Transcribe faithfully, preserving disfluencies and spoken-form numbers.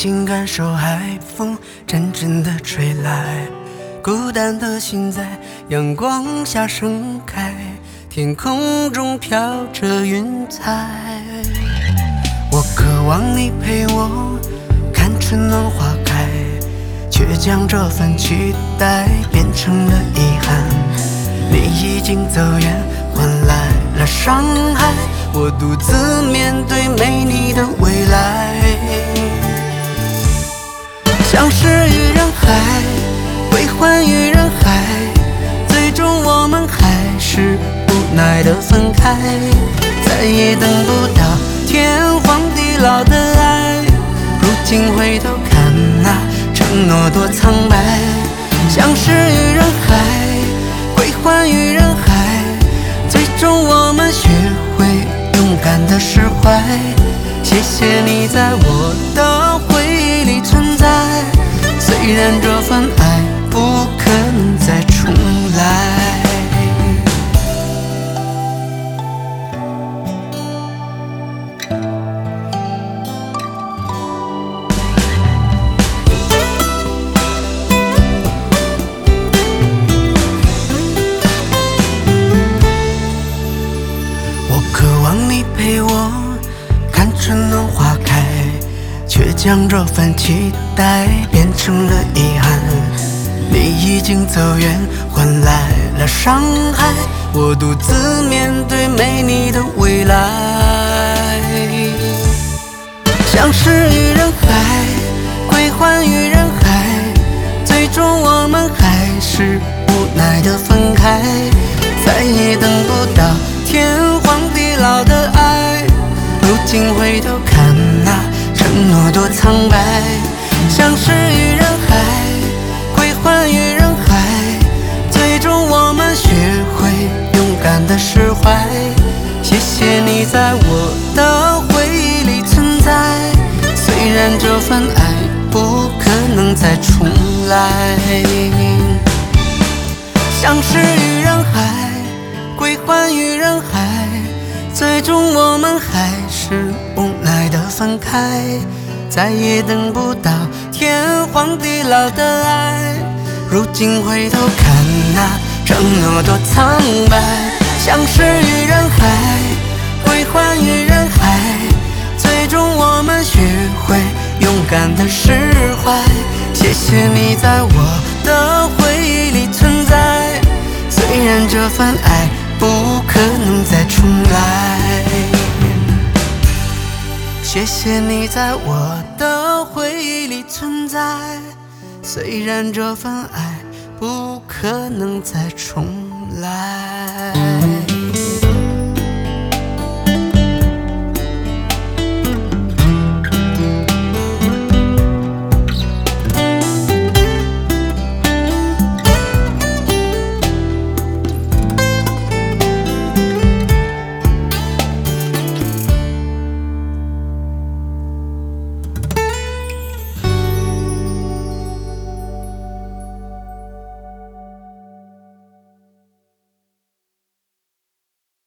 静感受海风阵阵的吹来，孤单的心在阳光下盛开，天空中飘着云彩。我渴望你陪我看春暖花开，却将这份期待变成了遗憾。你已经走远，换来了伤害，我独自面对没你的未来。相识于人海，归还于人海，最终我们还是无奈的分开，再也等不到天荒地老的爱。如今回头看那承诺多苍白，相识于人海，归还于人海，最终我们学会勇敢的释怀。谢谢你在我的回忆里存在，虽然这份爱不可能再重来。我渴望你陪我看春暖花开，却将这份期待变成了遗憾。你已经走远，换来了伤害，我独自面对没你的未来。相识于人海，归还于人海，最终我们还是无奈的分开，再也等不到天荒地老的爱。如今回头看那承诺多苍白，相识于人海，归还于人海，最终我们学会勇敢的释怀。谢谢你在我的回忆里存在，虽然这份爱不可能再重来。相识于人海，归还于人海，最终我们还是无奈的分开，再也等不到天荒地老的爱。如今回头看那承诺多苍白，相识于人海，归还于人海，最终我们学会勇敢的释怀。谢谢你在我的回忆里存在，虽然这份爱不可能再重来。谢谢你在我的回忆里存在，虽然这份爱不可能再重来。